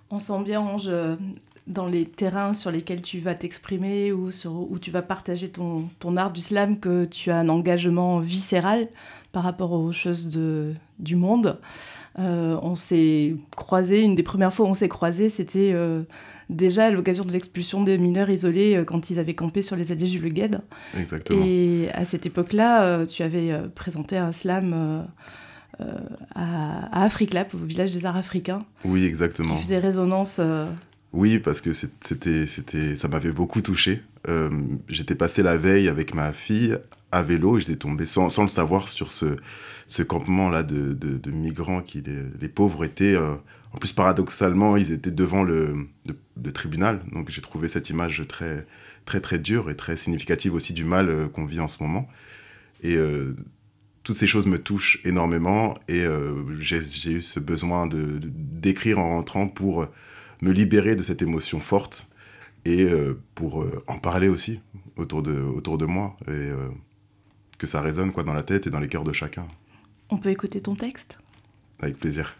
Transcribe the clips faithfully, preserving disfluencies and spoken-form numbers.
On sent bien, Ange, euh, dans les terrains sur lesquels tu vas t'exprimer ou sur, où tu vas partager ton, ton art du slam, que tu as un engagement viscéral par rapport aux choses de, du monde. Euh, on s'est croisés, une des premières fois où on s'est croisés, c'était euh, déjà à l'occasion de l'expulsion des mineurs isolés euh, quand ils avaient campé sur les allées Jules Le Guesde. Exactement. Et à cette époque-là, euh, tu avais euh, présenté un slam euh, euh, à, à Africlap, au village des arts africains. Oui, exactement. Qui faisait résonance. Euh... Oui, parce que c'était, c'était, ça m'avait beaucoup touché. Euh, j'étais passé la veille avec ma fille à vélo et j'étais tombé sans, sans le savoir sur ce, ce campement-là de, de, de migrants qui, les, les pauvres étaient... Euh, en plus, paradoxalement, ils étaient devant le, le, le tribunal. Donc j'ai trouvé cette image très, très, très dure et très significative aussi du mal euh, qu'on vit en ce moment. Et euh, toutes ces choses me touchent énormément et euh, j'ai, j'ai eu ce besoin de, de, d'écrire en rentrant pour me libérer de cette émotion forte et euh, pour euh, en parler aussi autour de, autour de moi et euh, que ça résonne quoi, dans la tête et dans les cœurs de chacun. On peut écouter ton texte ? Avec plaisir.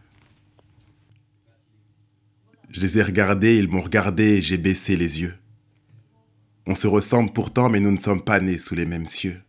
Je les ai regardés, ils m'ont regardé et j'ai baissé les yeux. On se ressemble pourtant, mais nous ne sommes pas nés sous les mêmes cieux.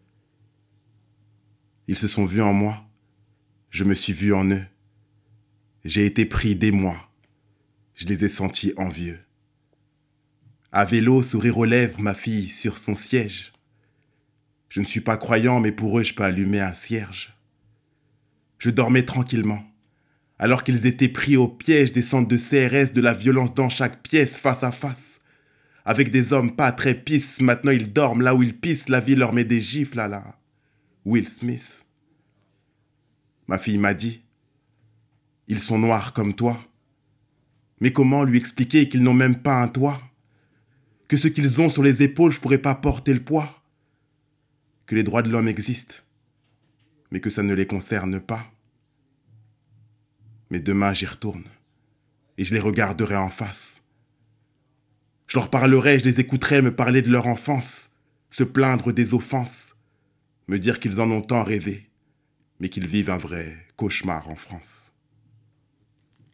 Ils se sont vus en moi, je me suis vu en eux. J'ai été pris d'émoi, je les ai sentis envieux. À vélo, sourire aux lèvres, ma fille sur son siège. Je ne suis pas croyant, mais pour eux, je peux allumer un cierge. Je dormais tranquillement, alors qu'ils étaient pris au piège des centres de C R S, de la violence dans chaque pièce, face à face. Avec des hommes pas très pisses, maintenant ils dorment là où ils pissent, la vie leur met des gifles à la Will Smith. Ma fille m'a dit, ils sont noirs comme toi. Mais comment lui expliquer qu'ils n'ont même pas un toit ? Que ce qu'ils ont sur les épaules, je pourrais pas porter le poids. Que les droits de l'homme existent, mais que ça ne les concerne pas. Mais demain, j'y retourne, et je les regarderai en face. Je leur parlerai, je les écouterai me parler de leur enfance, se plaindre des offenses, me dire qu'ils en ont tant rêvé, mais qu'ils vivent un vrai cauchemar en France.